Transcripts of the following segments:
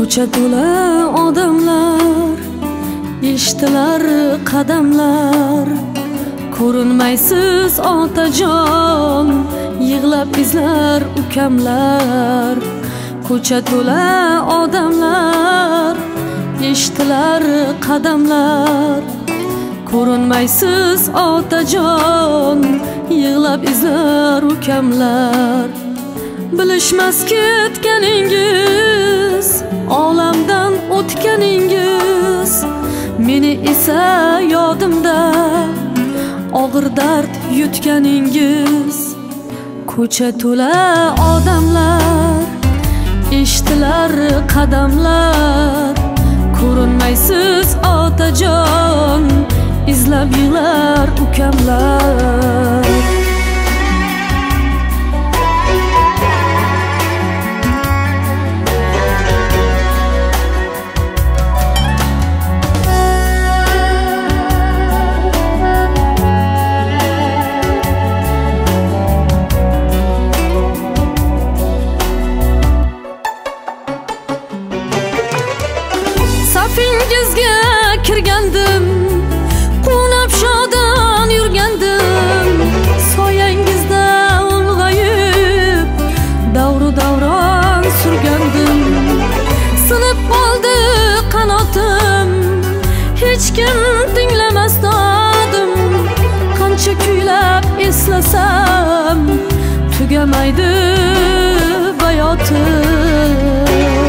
Ko'cha to'la odamlar, eshitilar qadamlar. Ko'rinmaysiz otajon, yig'lab izlar ukamlar. Ko'cha to'la odamlar, eshitilar qadamlar. Ko'rinmaysiz otajon, yig'lab izlar ukamlar. Bilishmas ketganingiz, olamdan o'tganingiz, meni esa yodimda og'ir dard yutganingiz. Ko'cha to'la odamlar, eshitilar qadamlar. Ko'rinmaysiz otajon, izlab yig'lar ukamlar. Safingizga kirgandim, qunab shodon yurgandim. Soyangizda ulg'ayib, davru davron surgandim. Sinib qoldi qanotim, hech kim tinglamas dodim. Qancha kuylab eslasam, tugamaydi bayotim.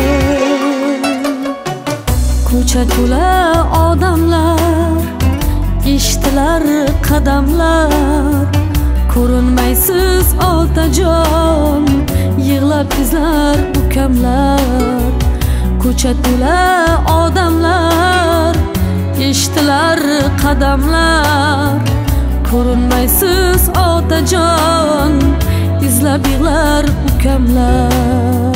Ko'cha to'la odamlar, eshitilar qadamlar. Ko'rinmaysiz otajon, yig'lab izlar ukamlar. Ko'cha to'la odamlar, eshitilar qadamlar. Ko'rinmaysiz otajon, izlab yig'lar ukamlar.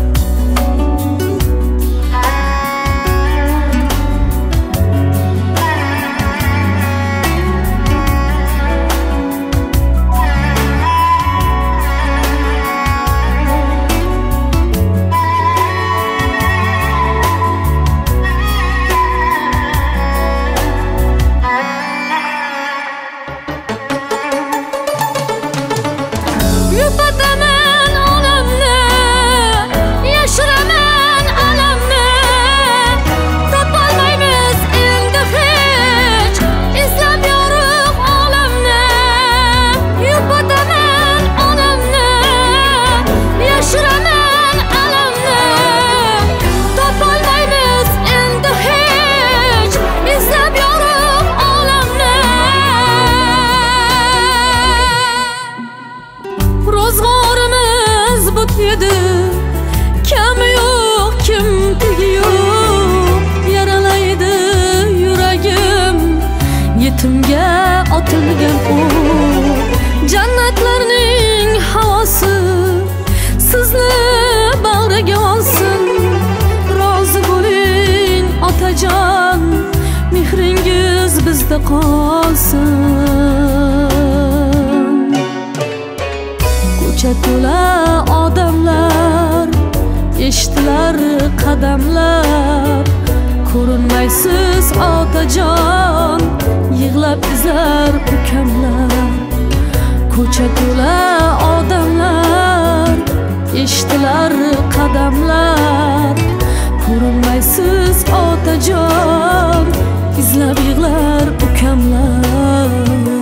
Yupataman onamni, yashiraman alamni. Topolmaymiz endi hech izlab yorug' olamni. Yupataman onamni, yashiraman alamni. Topolmaymiz endi hech izlab yorug' olamni. Ro'zg'orimiz but edi, kami yo'q, kim tegi yo'q. Yaralaydi yuragim, yetimga otilgan o'q. Jannatlarning havosi sizni bag'riga olsin. Rozi bo'ling otajon, mehringiz bizda qolsin. Ko'cha to'la odamlar, eshitilar qadamlar. Ko'rinmaysiz otajon, yig'lab izlar ukamlar. Ko'cha to'la odamlar, eshitilar qadamlar. Ko'rinmaysiz otajon, izlab yig'lar ukamlar.